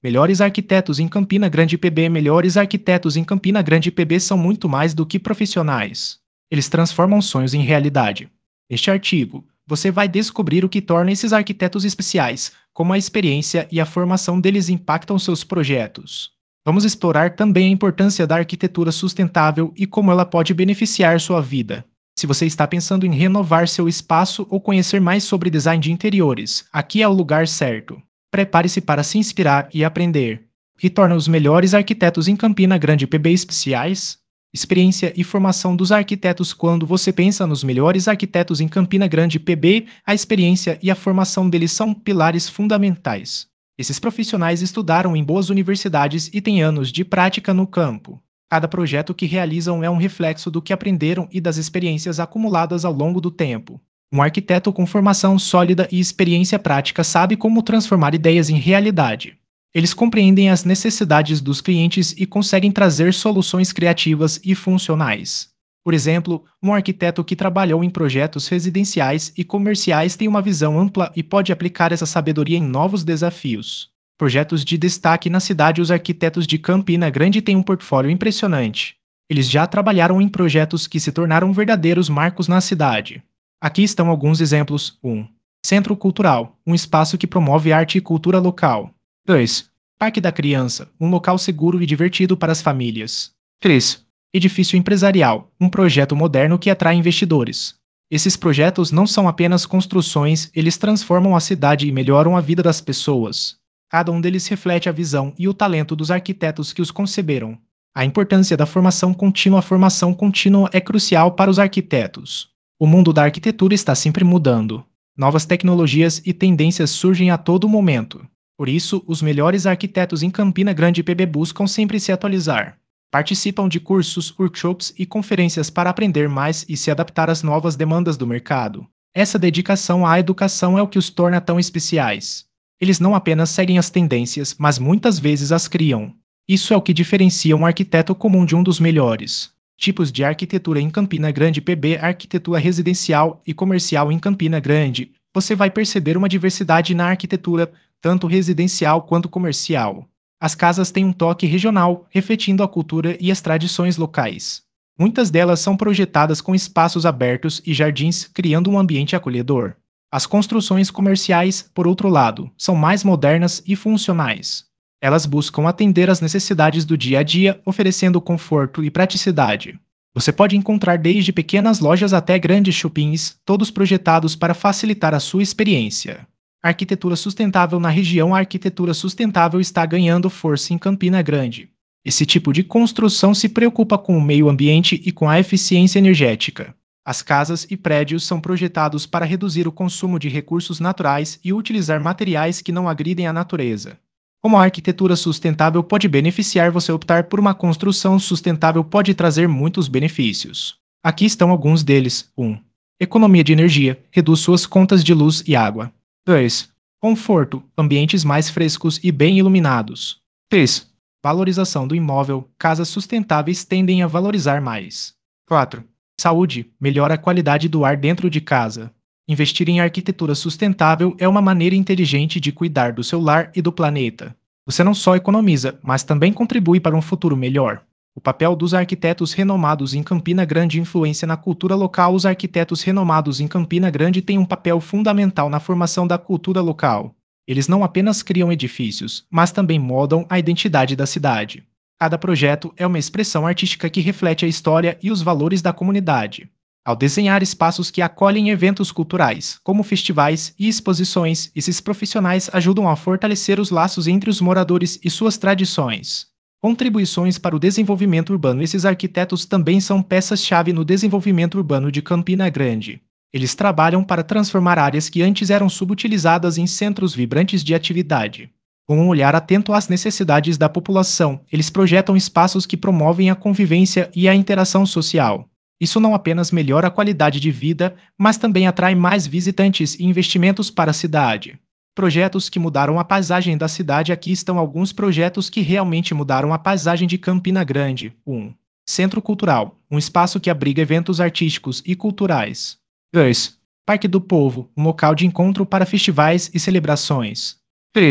Melhores arquitetos em Campina Grande PB. Melhores arquitetos em Campina Grande PB são muito mais do que profissionais. Eles transformam sonhos em realidade. Neste artigo, você vai descobrir o que torna esses arquitetos especiais, como a experiência e a formação deles impactam seus projetos. Vamos explorar também a importância da arquitetura sustentável e como ela pode beneficiar sua vida. Se você está pensando em renovar seu espaço ou conhecer mais sobre design de interiores, aqui é o lugar certo. Prepare-se para se inspirar e aprender. O que torna os melhores arquitetos em Campina Grande PB especiais? Experiência e formação dos arquitetos. Quando você pensa nos melhores arquitetos em Campina Grande PB, a experiência e a formação deles são pilares fundamentais. Esses profissionais estudaram em boas universidades e têm anos de prática no campo. Cada projeto que realizam é um reflexo do que aprenderam e das experiências acumuladas ao longo do tempo. Um arquiteto com formação sólida e experiência prática sabe como transformar ideias em realidade. Eles compreendem as necessidades dos clientes e conseguem trazer soluções criativas e funcionais. Por exemplo, um arquiteto que trabalhou em projetos residenciais e comerciais tem uma visão ampla e pode aplicar essa sabedoria em novos desafios. Projetos de destaque na cidade. Os arquitetos de Campina Grande têm um portfólio impressionante. Eles já trabalharam em projetos que se tornaram verdadeiros marcos na cidade. Aqui estão alguns exemplos. 1. Centro Cultural, um espaço que promove arte e cultura local. 2. Parque da Criança, um local seguro e divertido para as famílias. 3. Edifício Empresarial, um projeto moderno que atrai investidores. Esses projetos não são apenas construções, eles transformam a cidade e melhoram a vida das pessoas. Cada um deles reflete a visão e o talento dos arquitetos que os conceberam. A importância da formação contínua. A formação contínua é crucial para os arquitetos. O mundo da arquitetura está sempre mudando. Novas tecnologias e tendências surgem a todo momento. Por isso, os melhores arquitetos em Campina Grande PB buscam sempre se atualizar. Participam de cursos, workshops e conferências para aprender mais e se adaptar às novas demandas do mercado. Essa dedicação à educação é o que os torna tão especiais. Eles não apenas seguem as tendências, mas muitas vezes as criam. Isso é o que diferencia um arquiteto comum de um dos melhores. Tipos de arquitetura em Campina Grande PB. Arquitetura residencial e comercial em Campina Grande. Você vai perceber uma diversidade na arquitetura, tanto residencial quanto comercial. As casas têm um toque regional, refletindo a cultura e as tradições locais. Muitas delas são projetadas com espaços abertos e jardins, criando um ambiente acolhedor. As construções comerciais, por outro lado, são mais modernas e funcionais. Elas buscam atender às necessidades do dia a dia, oferecendo conforto e praticidade. Você pode encontrar desde pequenas lojas até grandes shoppings, todos projetados para facilitar a sua experiência. Arquitetura sustentável na região. A arquitetura sustentável está ganhando força em Campina Grande. Esse tipo de construção se preocupa com o meio ambiente e com a eficiência energética. As casas e prédios são projetados para reduzir o consumo de recursos naturais e utilizar materiais que não agridem a natureza. Como a arquitetura sustentável pode beneficiar você? Optar por uma construção sustentável pode trazer muitos benefícios. Aqui estão alguns deles. 1. Economia de energia. Reduz suas contas de luz e água. 2. Conforto. Ambientes mais frescos e bem iluminados. 3. Valorização do imóvel. Casas sustentáveis tendem a valorizar mais. 4. Saúde. Melhora a qualidade do ar dentro de casa. Investir em arquitetura sustentável é uma maneira inteligente de cuidar do seu lar e do planeta. Você não só economiza, mas também contribui para um futuro melhor. O papel dos arquitetos renomados em Campina Grande. Influência na cultura local. Os arquitetos renomados em Campina Grande têm um papel fundamental na formação da cultura local. Eles não apenas criam edifícios, mas também moldam a identidade da cidade. Cada projeto é uma expressão artística que reflete a história e os valores da comunidade. Ao desenhar espaços que acolhem eventos culturais, como festivais e exposições, esses profissionais ajudam a fortalecer os laços entre os moradores e suas tradições. Contribuições para o desenvolvimento urbano. Esses arquitetos também são peças-chave no desenvolvimento urbano de Campina Grande. Eles trabalham para transformar áreas que antes eram subutilizadas em centros vibrantes de atividade. Com um olhar atento às necessidades da população, eles projetam espaços que promovem a convivência e a interação social. Isso não apenas melhora a qualidade de vida, mas também atrai mais visitantes e investimentos para a cidade. Projetos que mudaram a paisagem da cidade. Aqui estão alguns projetos que realmente mudaram a paisagem de Campina Grande. 1. Centro Cultural, um espaço que abriga eventos artísticos e culturais. 2. Parque do Povo, um local de encontro para festivais e celebrações. 3.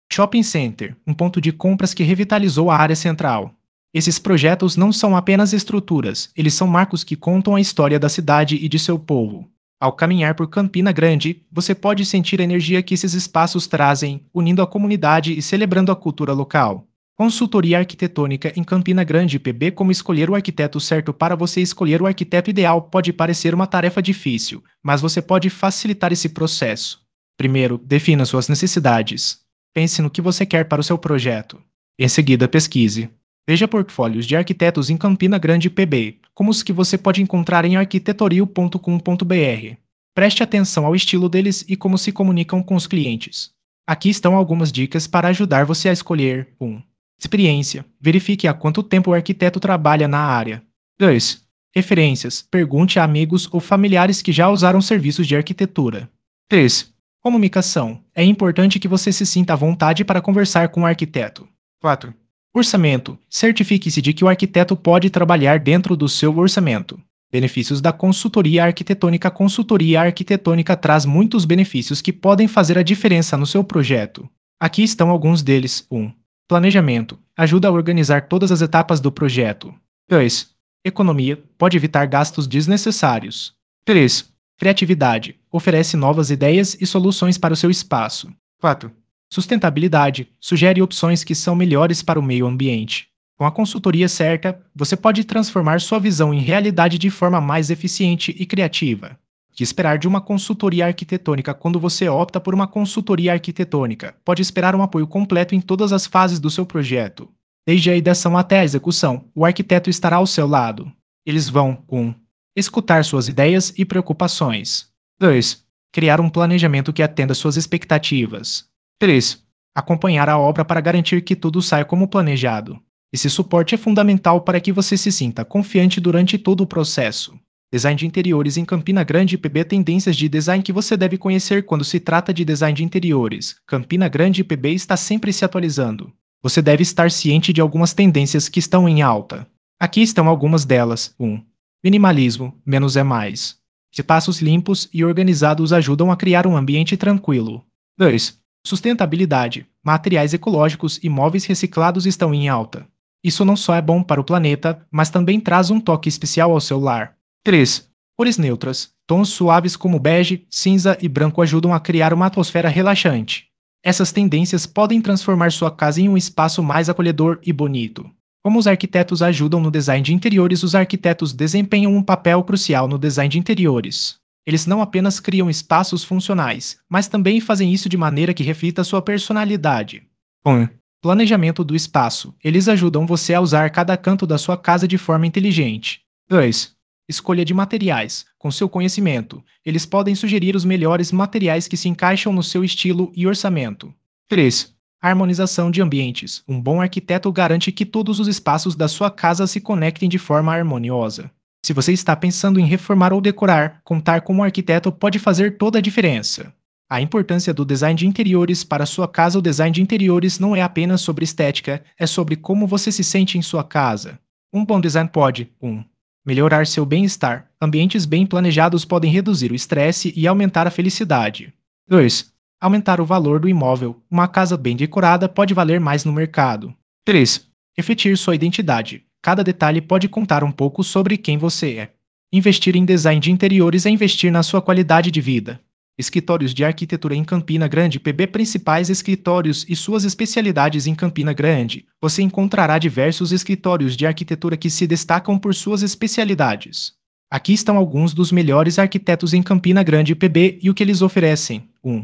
Shopping Center, um ponto de compras que revitalizou a área central. Esses projetos não são apenas estruturas, eles são marcos que contam a história da cidade e de seu povo. Ao caminhar por Campina Grande, você pode sentir a energia que esses espaços trazem, unindo a comunidade e celebrando a cultura local. Consultoria arquitetônica em Campina Grande PB. Como escolher o arquiteto certo? Para você escolher o arquiteto ideal pode parecer uma tarefa difícil, mas você pode facilitar esse processo. Primeiro, defina suas necessidades. Pense no que você quer para o seu projeto. Em seguida, pesquise. Veja portfólios de arquitetos em Campina Grande PB, como os que você pode encontrar em arquitetoril.com.br. Preste atenção ao estilo deles e como se comunicam com os clientes. Aqui estão algumas dicas para ajudar você a escolher. 1. Experiência. Verifique há quanto tempo o arquiteto trabalha na área. 2. Referências. Pergunte a amigos ou familiares que já usaram serviços de arquitetura. 3. Comunicação. É importante que você se sinta à vontade para conversar com o arquiteto. 4. Orçamento. Certifique-se de que o arquiteto pode trabalhar dentro do seu orçamento. Benefícios da consultoria arquitetônica. A consultoria arquitetônica traz muitos benefícios que podem fazer a diferença no seu projeto. Aqui estão alguns deles. 1. Planejamento. Ajuda a organizar todas as etapas do projeto. 2. Economia. Pode evitar gastos desnecessários. 3. Criatividade. Oferece novas ideias e soluções para o seu espaço. 4. Sustentabilidade. Sugere opções que são melhores para o meio ambiente. Com a consultoria certa, você pode transformar sua visão em realidade de forma mais eficiente e criativa. O que esperar de uma consultoria arquitetônica? Quando você opta por uma consultoria arquitetônica, pode esperar um apoio completo em todas as fases do seu projeto. Desde a ideação até a execução, o arquiteto estará ao seu lado. Eles vão 1. Escutar suas ideias e preocupações. 2. Criar um planejamento que atenda suas expectativas. 3. Acompanhar a obra para garantir que tudo saia como planejado. Esse suporte é fundamental para que você se sinta confiante durante todo o processo. Design de interiores em Campina Grande PB. Tendências de design que você deve conhecer quando se trata de design de interiores. Campina Grande PB está sempre se atualizando. Você deve estar ciente de algumas tendências que estão em alta. Aqui estão algumas delas. 1. Minimalismo, menos é mais. Espaços limpos e organizados ajudam a criar um ambiente tranquilo. 2. Sustentabilidade. Materiais ecológicos e móveis reciclados estão em alta. Isso não só é bom para o planeta, mas também traz um toque especial ao seu lar. 3. Cores neutras. Tons suaves como bege, cinza e branco ajudam a criar uma atmosfera relaxante. Essas tendências podem transformar sua casa em um espaço mais acolhedor e bonito. Como os arquitetos ajudam no design de interiores? Os arquitetos desempenham um papel crucial no design de interiores. Eles não apenas criam espaços funcionais, mas também fazem isso de maneira que reflita sua personalidade. 1. Planejamento do espaço. Eles ajudam você a usar cada canto da sua casa de forma inteligente. 2. Escolha de materiais. Com seu conhecimento, eles podem sugerir os melhores materiais que se encaixam no seu estilo e orçamento. 3. Harmonização de ambientes. Um bom arquiteto garante que todos os espaços da sua casa se conectem de forma harmoniosa. Se você está pensando em reformar ou decorar, contar com um arquiteto pode fazer toda a diferença. A importância do design de interiores para sua casa. O design de interiores não é apenas sobre estética, é sobre como você se sente em sua casa. Um bom design pode 1. Melhorar seu bem-estar. Ambientes bem planejados podem reduzir o estresse e aumentar a felicidade. 2. Aumentar o valor do imóvel. Uma casa bem decorada pode valer mais no mercado. 3. Refletir sua identidade. Cada detalhe pode contar um pouco sobre quem você é. Investir em design de interiores é investir na sua qualidade de vida. Escritórios de arquitetura em Campina Grande PB. Principais escritórios e suas especialidades em Campina Grande. Você encontrará diversos escritórios de arquitetura que se destacam por suas especialidades. Aqui estão alguns dos melhores arquitetos em Campina Grande PB e o que eles oferecem. 1.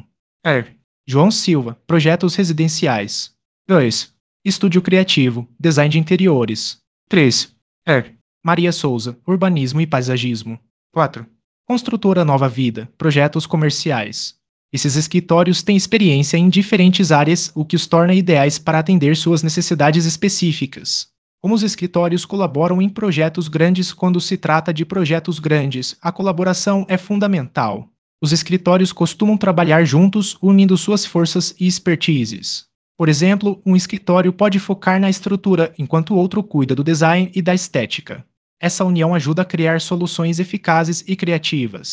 João Silva, projetos residenciais. 2. Estúdio Criativo, design de interiores. 3. Maria Souza, urbanismo e paisagismo. 4. Construtora Nova Vida, projetos comerciais. Esses escritórios têm experiência em diferentes áreas, o que os torna ideais para atender suas necessidades específicas. Como os escritórios colaboram em projetos grandes? Quando se trata de projetos grandes, a colaboração é fundamental. Os escritórios costumam trabalhar juntos, unindo suas forças e expertises. Por exemplo, um escritório pode focar na estrutura, enquanto o outro cuida do design e da estética. Essa união ajuda a criar soluções eficazes e criativas.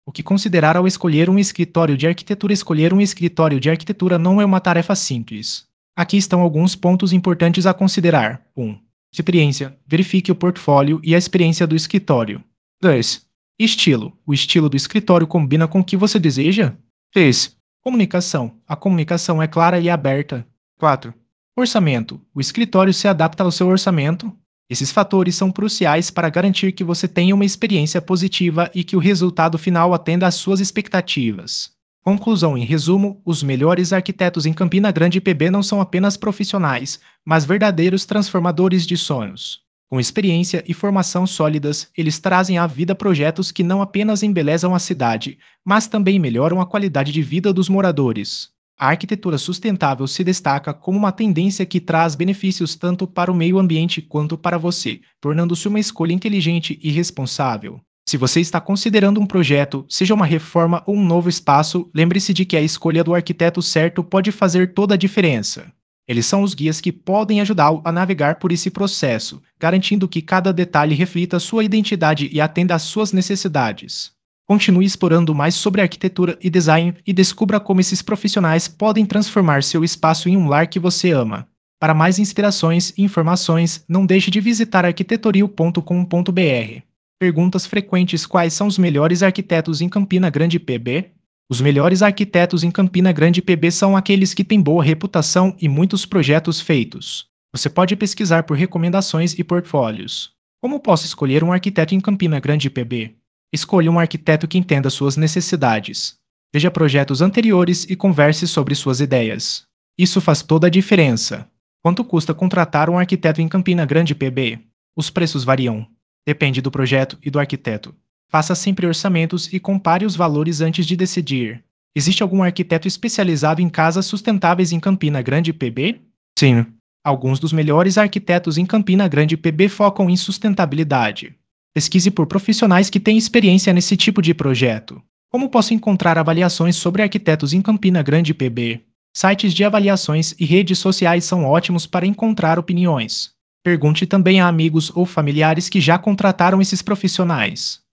O que considerar ao escolher um escritório de arquitetura? Escolher um escritório de arquitetura não é uma tarefa simples. Aqui estão alguns pontos importantes a considerar. 1. Experiência. Verifique o portfólio e a experiência do escritório. 2. Estilo. O estilo do escritório combina com o que você deseja? 3. Comunicação. A comunicação é clara e aberta. 4. Orçamento. O escritório se adapta ao seu orçamento. Esses fatores são cruciais para garantir que você tenha uma experiência positiva e que o resultado final atenda às suas expectativas. Conclusão: em resumo, os melhores arquitetos em Campina Grande PB não são apenas profissionais, mas verdadeiros transformadores de sonhos. Com experiência e formação sólidas, eles trazem à vida projetos que não apenas embelezam a cidade, mas também melhoram a qualidade de vida dos moradores. A arquitetura sustentável se destaca como uma tendência que traz benefícios tanto para o meio ambiente quanto para você, tornando-se uma escolha inteligente e responsável. Se você está considerando um projeto, seja uma reforma ou um novo espaço, lembre-se de que a escolha do arquiteto certo pode fazer toda a diferença. Eles são os guias que podem ajudá-lo a navegar por esse processo, garantindo que cada detalhe reflita sua identidade e atenda às suas necessidades. Continue explorando mais sobre arquitetura e design e descubra como esses profissionais podem transformar seu espaço em um lar que você ama. Para mais inspirações e informações, não deixe de visitar arquitetoril.com.br. Perguntas frequentes: quais são os melhores arquitetos em Campina Grande PB? Os melhores arquitetos em Campina Grande PB são aqueles que têm boa reputação e muitos projetos feitos. Você pode pesquisar por recomendações e portfólios. Como posso escolher um arquiteto em Campina Grande PB? Escolha um arquiteto que entenda suas necessidades. Veja projetos anteriores e converse sobre suas ideias. Isso faz toda a diferença. Quanto custa contratar um arquiteto em Campina Grande PB? Os preços variam. Depende do projeto e do arquiteto. Faça sempre orçamentos e compare os valores antes de decidir. Existe algum arquiteto especializado em casas sustentáveis em Campina Grande PB? Sim. Alguns dos melhores arquitetos em Campina Grande PB focam em sustentabilidade. Pesquise por profissionais que têm experiência nesse tipo de projeto. Como posso encontrar avaliações sobre arquitetos em Campina Grande PB? Sites de avaliações e redes sociais são ótimos para encontrar opiniões. Pergunte também a amigos ou familiares que já contrataram esses profissionais.